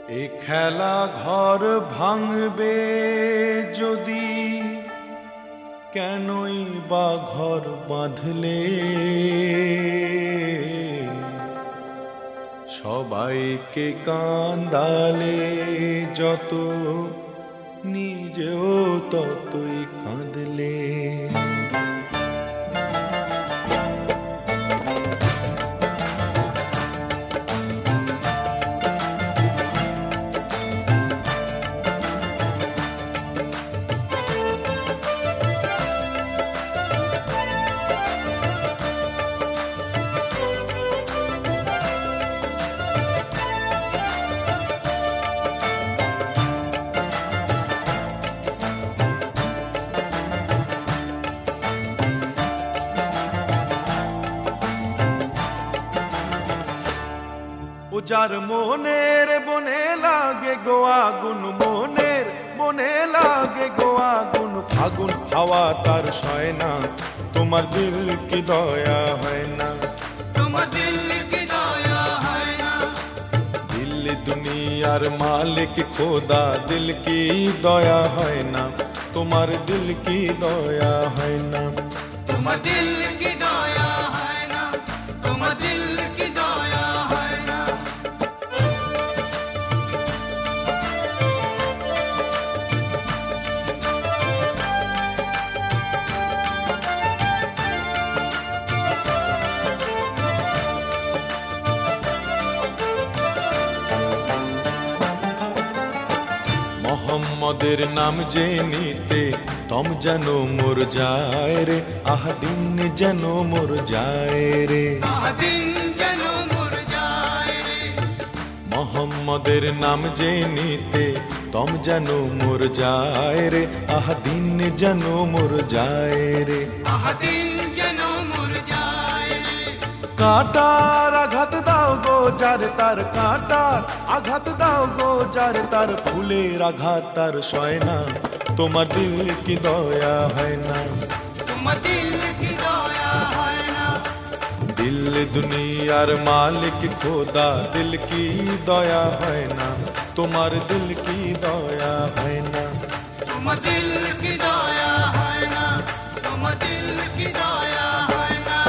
এ খেলা ঘর ভাঙবে যদি, কেনই বা ঘর বাঁধলে? সবাইকে কাঁদালে যত, নিজেও ততই কাঁদলে। যার মনের বনে লাগে গো আগুন, মনের বনে লাগে গো আগুন, ফাগুন হাওয়া তার সয় না, তোমার দিল কি দয়া হয় না? তোমার দিল কি দয়া হয় না? দিল দুনিয়ার মালিক খোদা, দিল কি দয়া হয় না? তোমার দিল কি দয়া হয় না? তোমার দিল কি দয়া হয় না? তোমার দিল কি দয়া হয় না? মোহাম্মদের নাম যে নিতে দম যেন মোর যায় রে, আহ দিন যেন মোর যায় রে। দিন যেন মোর যায় রে। মোহাম্মদের নাম যে নিতে দম যেন মোর যায় রে, আহ দিন যেন মোর যায় রে। দিন যেন মোর যায় রে। কাঁটার আঘাত দাও গো যার তার, কাঁটার আঘাত দাও গো যার তার, ফুলের আঘাত তার সয় না, তোমার দিল কি দয়া হয় না? তোমার দিল কি দয়া হয় না? দিল দুনিয়ার মালিক খোদা, দিল কি দয়া হয় না? তোমার দিল কি দয়া হয় না? তোমার দিল কি দয়া হয় না? তোমার দিল কি দয়া হয় না?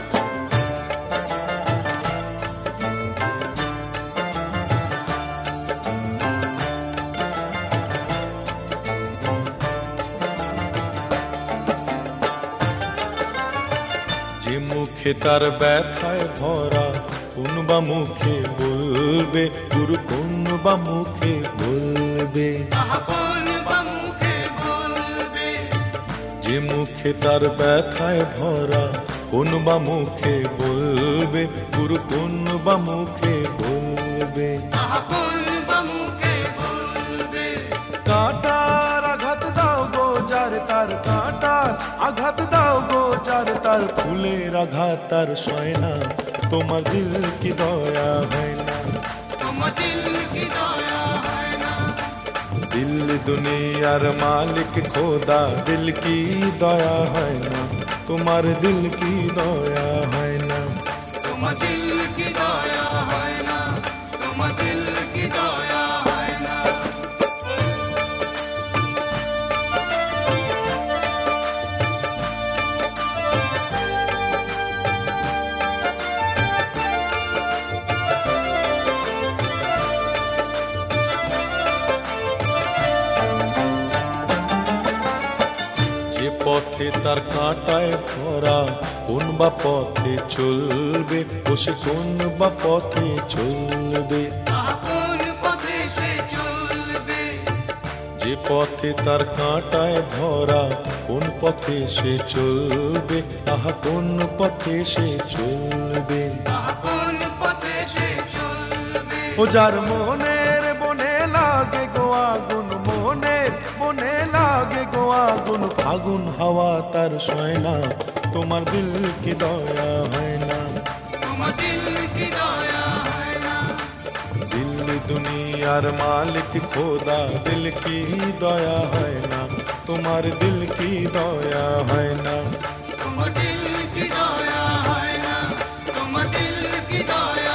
যে মুখে তার ব্যথায় ভরা, কোন বা মুখে বলবে গুরু, কোন বা মুখে বলবে? কোন বা মুখে বলবে? যে মুখে তার ব্যথায় ভরা, কোন বা মুখে বলবে গুরু, কোন বা মুখে বলবে? কোন বা মুখে বলবে? কাঁটার আঘাত দাও গো যার তার, কাঁটার আঘাত দাও গো যার তার, ফুলের আঘাত তার সয় না, তোমার দিল কি দয়া হয় না? তোমার দিল কি দয়া হয় না? দিল দুনিয়ার মালিক খোদা, দিল কি দয়া হয় না? তোমার দিল কি দয়া হয় না? তোমার দিল কি দয়া হয় না? তোমার দিল কি দয়া হয় না? যে পথে তার কাঁটায় ভরা, কোন বা পথে চলবে ও সে, কোন বা পথে চলবে? কোন পথে সে চলবে? যে পথে তার কাঁটায় ভরা, কোন পথে সে চলবে? আহা কোন পথে সে চলবে? কোন পথে সে চলবে? ও যার মনের বনে লাগে গো আগুন, মনের বনে লাগে গো আগুন, ফাগুন হাওয়া তার সয় না, তোমার দিল কি দয়া হয় না? তোমার দিল কি দয়া হয় না? দিল দুনিয়ার মালিক খোদা, দিল কি দয়া হয় না? তোমার দিল কি দয়া হয় না? তোমার দিল কি দয়া হয় না? তোমার দিল কি দয়া